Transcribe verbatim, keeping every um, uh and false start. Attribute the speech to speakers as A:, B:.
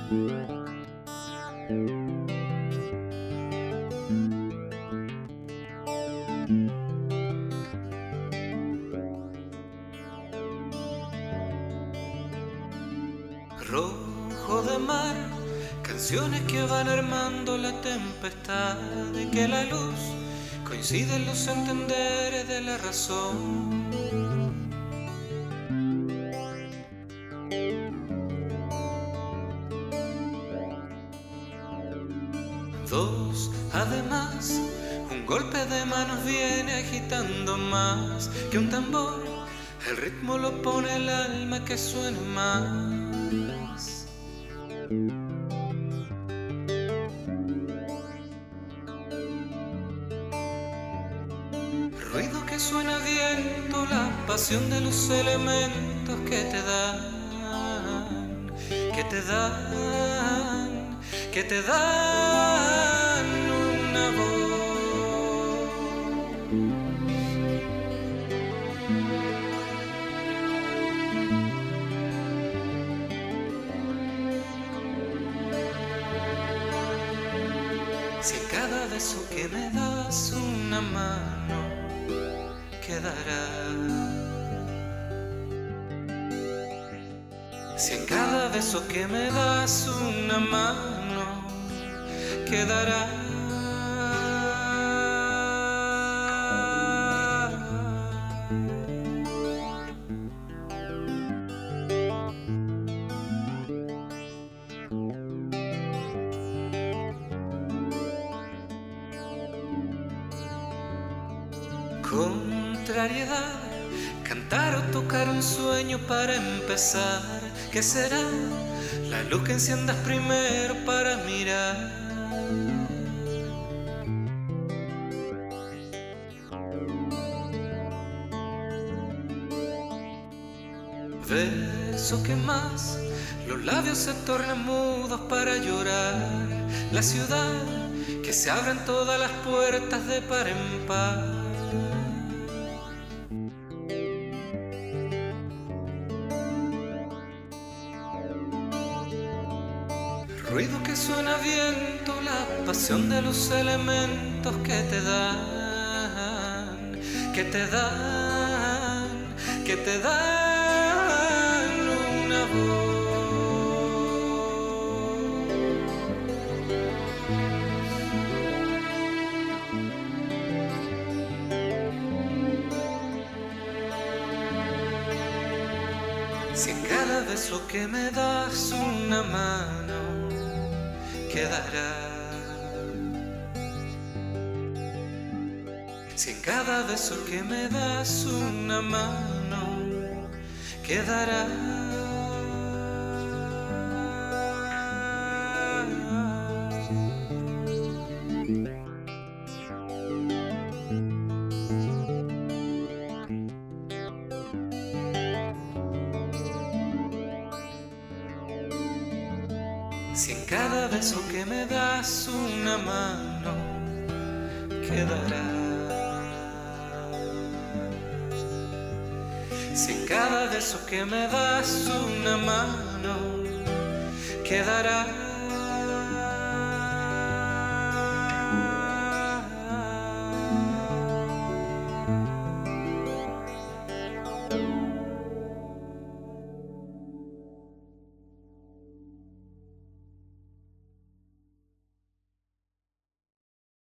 A: Rojo de mar, canciones que van armando la tempestad, de que la luz coincide en los entenderes de la razón. Dos, además, un golpe de manos viene agitando más que un tambor. El ritmo lo pone el alma que suene más. Ruido que suena a viento, la pasión de los elementos que te dan, que te dan, que te dan una voz. Si en cada beso que me das una mano quedará, si en cada beso que me das una mano quedará. Contrariedad, cantar o tocar un sueño para empezar. ¿Qué será? La luz que enciendas primero para mirar. Beso que más, los labios se tornan mudos para llorar. La ciudad, que se abren todas las puertas de par en par. Ruido que suena a viento, la pasión de los elementos que te dan, que te dan, que te dan una voz. Si en cada beso que me das una mano quedará, si en cada beso que me das una mano quedará. Si en cada beso que me das una mano quedará, si en cada beso que me das una mano quedará.